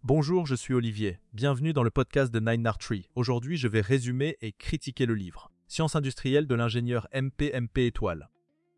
Bonjour, je suis Olivier. Bienvenue dans le podcast de Nine Art Tree. Aujourd'hui, je vais résumer et critiquer le livre Sciences industrielles de l'ingénieur MP étoile.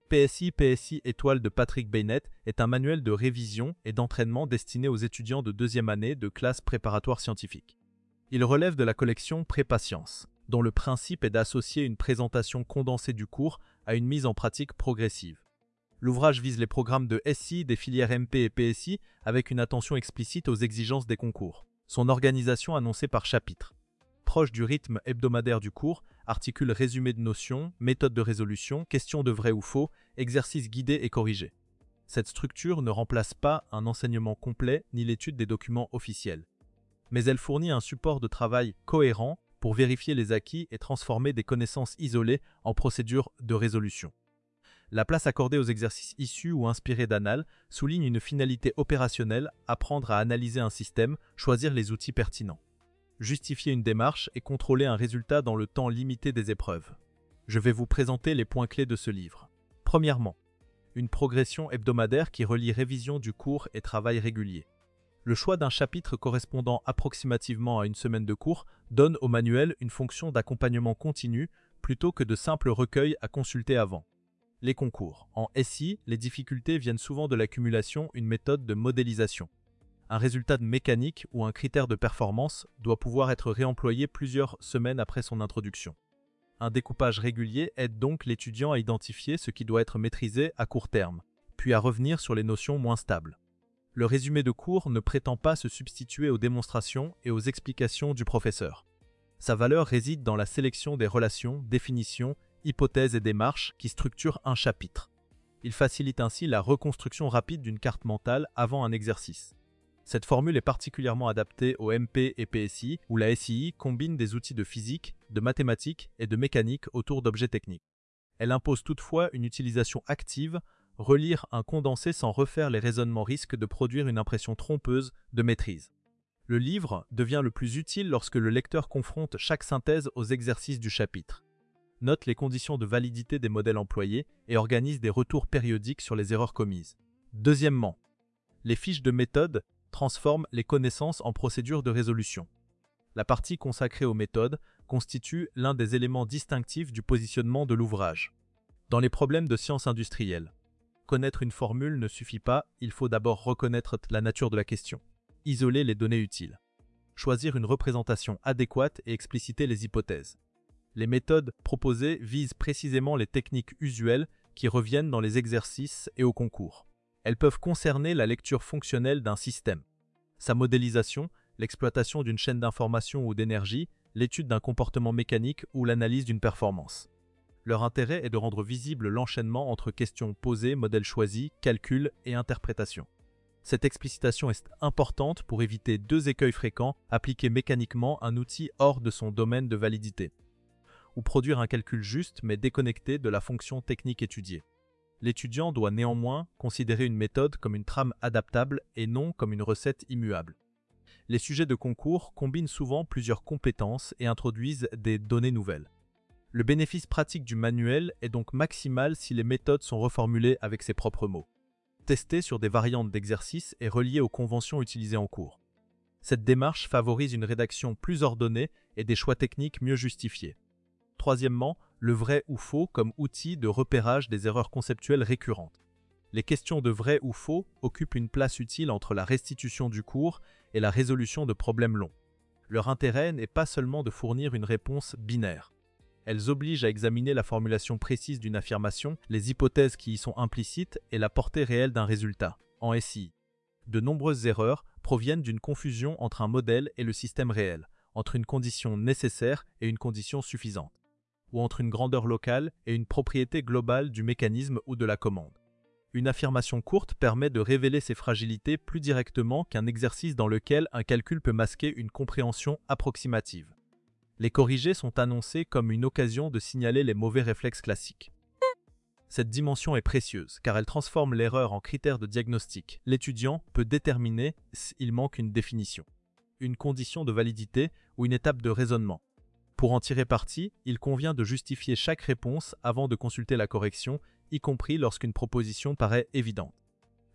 PSI étoile de Patrick Beynet est un manuel de révision et d'entraînement destiné aux étudiants de deuxième année de classe préparatoire scientifique. Il relève de la collection Prépasciences, dont le principe est d'associer une présentation condensée du cours à une mise en pratique progressive. L'ouvrage vise les programmes de SI des filières MP et PSI avec une attention explicite aux exigences des concours. Son organisation annoncée par chapitre. Proche du rythme hebdomadaire du cours, articule résumé de notions, méthode de résolution, questions de vrai ou faux, exercices guidés et corrigés. Cette structure ne remplace pas un enseignement complet ni l'étude des documents officiels. Mais elle fournit un support de travail cohérent pour vérifier les acquis et transformer des connaissances isolées en procédures de résolution. La place accordée aux exercices issus ou inspirés d'Annales souligne une finalité opérationnelle, apprendre à analyser un système, choisir les outils pertinents. Justifier une démarche et contrôler un résultat dans le temps limité des épreuves. Je vais vous présenter les points clés de ce livre. Premièrement, une progression hebdomadaire qui relie révision du cours et travail régulier. Le choix d'un chapitre correspondant approximativement à une semaine de cours donne au manuel une fonction d'accompagnement continu plutôt que de simples recueils à consulter avant. Les concours. En SI, les difficultés viennent souvent de l'accumulation, une méthode de modélisation. Un résultat de mécanique ou un critère de performance doit pouvoir être réemployé plusieurs semaines après son introduction. Un découpage régulier aide donc l'étudiant à identifier ce qui doit être maîtrisé à court terme, puis à revenir sur les notions moins stables. Le résumé de cours ne prétend pas se substituer aux démonstrations et aux explications du professeur. Sa valeur réside dans la sélection des relations, définitions, hypothèses et démarches qui structurent un chapitre. Il facilite ainsi la reconstruction rapide d'une carte mentale avant un exercice. Cette formule est particulièrement adaptée au MP et PSI, où la SII combine des outils de physique, de mathématiques et de mécanique autour d'objets techniques. Elle impose toutefois une utilisation active. Relire un condensé sans refaire les raisonnements risque de produire une impression trompeuse de maîtrise. Le livre devient le plus utile lorsque le lecteur confronte chaque synthèse aux exercices du chapitre. Note les conditions de validité des modèles employés et organise des retours périodiques sur les erreurs commises. Deuxièmement, les fiches de méthode transforment les connaissances en procédures de résolution. La partie consacrée aux méthodes constitue l'un des éléments distinctifs du positionnement de l'ouvrage. Dans les problèmes de sciences industrielles, connaître une formule ne suffit pas, il faut d'abord reconnaître la nature de la question. Isoler les données utiles. Choisir une représentation adéquate et expliciter les hypothèses. Les méthodes proposées visent précisément les techniques usuelles qui reviennent dans les exercices et au concours. Elles peuvent concerner la lecture fonctionnelle d'un système, sa modélisation, l'exploitation d'une chaîne d'information ou d'énergie, l'étude d'un comportement mécanique ou l'analyse d'une performance. Leur intérêt est de rendre visible l'enchaînement entre questions posées, modèles choisis, calculs et interprétation. Cette explicitation est importante pour éviter deux écueils fréquents, appliquer mécaniquement un outil hors de son domaine de validité, ou produire un calcul juste mais déconnecté de la fonction technique étudiée. L'étudiant doit néanmoins considérer une méthode comme une trame adaptable et non comme une recette immuable. Les sujets de concours combinent souvent plusieurs compétences et introduisent des données nouvelles. Le bénéfice pratique du manuel est donc maximal si les méthodes sont reformulées avec ses propres mots, testées sur des variantes d'exercices et reliées aux conventions utilisées en cours. Cette démarche favorise une rédaction plus ordonnée et des choix techniques mieux justifiés. Troisièmement, le vrai ou faux comme outil de repérage des erreurs conceptuelles récurrentes. Les questions de vrai ou faux occupent une place utile entre la restitution du cours et la résolution de problèmes longs. Leur intérêt n'est pas seulement de fournir une réponse binaire. Elles obligent à examiner la formulation précise d'une affirmation, les hypothèses qui y sont implicites et la portée réelle d'un résultat, en SI. De nombreuses erreurs proviennent d'une confusion entre un modèle et le système réel, entre une condition nécessaire et une condition suffisante, ou entre une grandeur locale et une propriété globale du mécanisme ou de la commande. Une affirmation courte permet de révéler ces fragilités plus directement qu'un exercice dans lequel un calcul peut masquer une compréhension approximative. Les corrigés sont annoncés comme une occasion de signaler les mauvais réflexes classiques. Cette dimension est précieuse car elle transforme l'erreur en critère de diagnostic. L'étudiant peut déterminer s'il manque une définition, une condition de validité ou une étape de raisonnement. Pour en tirer parti, il convient de justifier chaque réponse avant de consulter la correction, y compris lorsqu'une proposition paraît évidente.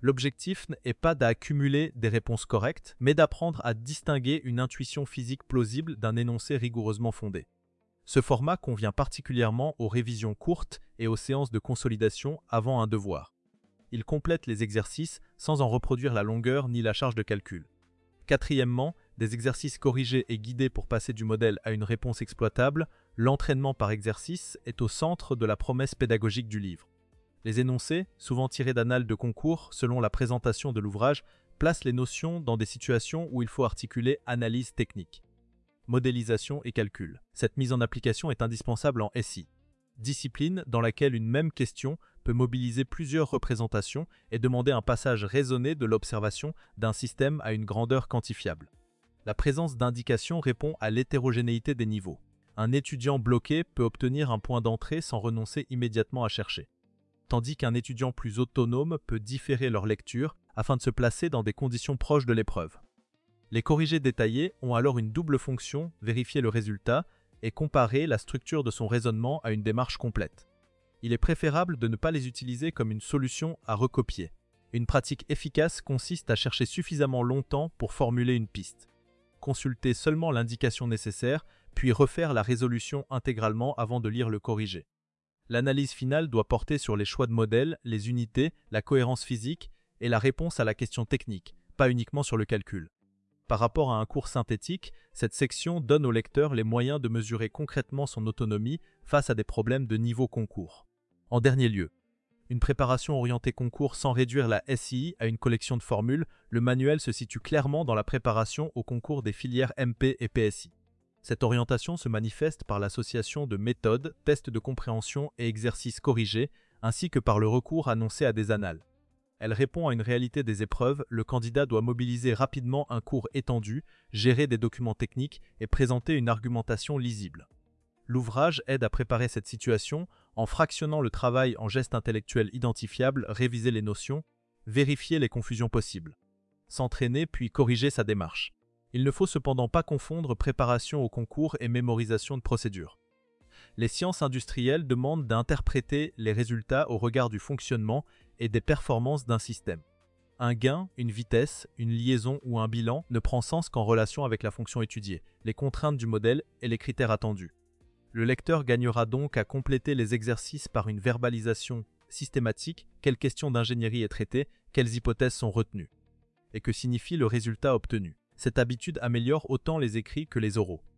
L'objectif n'est pas d'accumuler des réponses correctes, mais d'apprendre à distinguer une intuition physique plausible d'un énoncé rigoureusement fondé. Ce format convient particulièrement aux révisions courtes et aux séances de consolidation avant un devoir. Il complète les exercices sans en reproduire la longueur ni la charge de calcul. Quatrièmement, des exercices corrigés et guidés pour passer du modèle à une réponse exploitable, l'entraînement par exercice est au centre de la promesse pédagogique du livre. Les énoncés, souvent tirés d'annales de concours selon la présentation de l'ouvrage, placent les notions dans des situations où il faut articuler analyse technique, modélisation et calcul. Cette mise en application est indispensable en SI, discipline dans laquelle une même question peut mobiliser plusieurs représentations et demander un passage raisonné de l'observation d'un système à une grandeur quantifiable. La présence d'indications répond à l'hétérogénéité des niveaux. Un étudiant bloqué peut obtenir un point d'entrée sans renoncer immédiatement à chercher, tandis qu'un étudiant plus autonome peut différer leur lecture afin de se placer dans des conditions proches de l'épreuve. Les corrigés détaillés ont alors une double fonction, vérifier le résultat et comparer la structure de son raisonnement à une démarche complète. Il est préférable de ne pas les utiliser comme une solution à recopier. Une pratique efficace consiste à chercher suffisamment longtemps pour formuler une piste. Consulter seulement l'indication nécessaire, puis refaire la résolution intégralement avant de lire le corrigé. L'analyse finale doit porter sur les choix de modèle, les unités, la cohérence physique et la réponse à la question technique, pas uniquement sur le calcul. Par rapport à un cours synthétique, cette section donne au lecteur les moyens de mesurer concrètement son autonomie face à des problèmes de niveau concours. En dernier lieu, une préparation orientée concours sans réduire la SII à une collection de formules, le manuel se situe clairement dans la préparation au concours des filières MP et PSI. Cette orientation se manifeste par l'association de méthodes, tests de compréhension et exercices corrigés, ainsi que par le recours annoncé à des annales. Elle répond à une réalité des épreuves, le candidat doit mobiliser rapidement un cours étendu, gérer des documents techniques et présenter une argumentation lisible. L'ouvrage aide à préparer cette situation en fractionnant le travail en gestes intellectuels identifiables, réviser les notions, vérifier les confusions possibles, s'entraîner puis corriger sa démarche. Il ne faut cependant pas confondre préparation au concours et mémorisation de procédures. Les sciences industrielles demandent d'interpréter les résultats au regard du fonctionnement et des performances d'un système. Un gain, une vitesse, une liaison ou un bilan ne prend sens qu'en relation avec la fonction étudiée, les contraintes du modèle et les critères attendus. Le lecteur gagnera donc à compléter les exercices par une verbalisation systématique, quelles questions d'ingénierie est traitée, quelles hypothèses sont retenues, et que signifie le résultat obtenu. Cette habitude améliore autant les écrits que les oraux.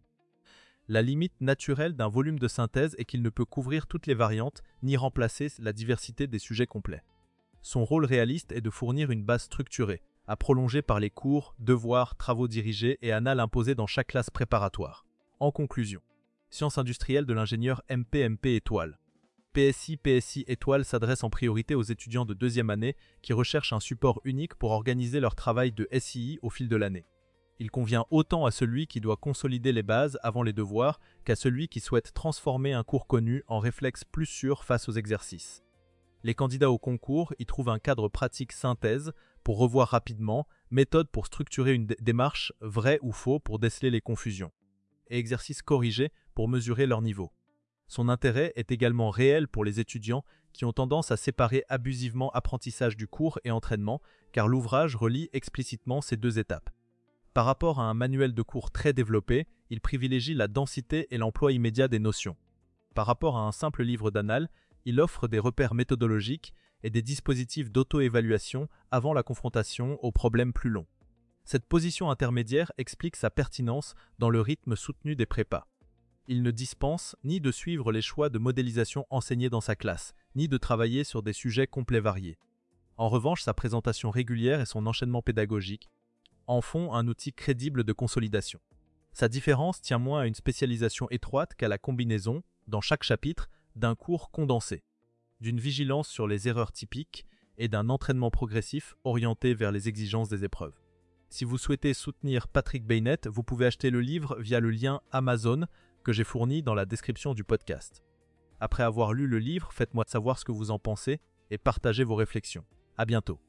La limite naturelle d'un volume de synthèse est qu'il ne peut couvrir toutes les variantes ni remplacer la diversité des sujets complets. Son rôle réaliste est de fournir une base structurée, à prolonger par les cours, devoirs, travaux dirigés et annales imposés dans chaque classe préparatoire. En conclusion, Sciences industrielles de l'ingénieur MP étoile. PSI étoile s'adresse en priorité aux étudiants de deuxième année qui recherchent un support unique pour organiser leur travail de SII au fil de l'année. Il convient autant à celui qui doit consolider les bases avant les devoirs qu'à celui qui souhaite transformer un cours connu en réflexe plus sûr face aux exercices. Les candidats au concours y trouvent un cadre pratique synthèse pour revoir rapidement, méthode pour structurer une démarche vrai ou faux pour déceler les confusions, et exercices corrigés pour mesurer leur niveau. Son intérêt est également réel pour les étudiants qui ont tendance à séparer abusivement apprentissage du cours et entraînement, car l'ouvrage relie explicitement ces deux étapes. Par rapport à un manuel de cours très développé, il privilégie la densité et l'emploi immédiat des notions. Par rapport à un simple livre d'annales, il offre des repères méthodologiques et des dispositifs d'auto-évaluation avant la confrontation aux problèmes plus longs. Cette position intermédiaire explique sa pertinence dans le rythme soutenu des prépas. Il ne dispense ni de suivre les choix de modélisation enseignés dans sa classe, ni de travailler sur des sujets complets variés. En revanche, sa présentation régulière et son enchaînement pédagogique en font un outil crédible de consolidation. Sa différence tient moins à une spécialisation étroite qu'à la combinaison, dans chaque chapitre, d'un cours condensé, d'une vigilance sur les erreurs typiques et d'un entraînement progressif orienté vers les exigences des épreuves. Si vous souhaitez soutenir Patrick Beynet, vous pouvez acheter le livre via le lien Amazon que j'ai fourni dans la description du podcast. Après avoir lu le livre, faites-moi savoir ce que vous en pensez et partagez vos réflexions. À bientôt.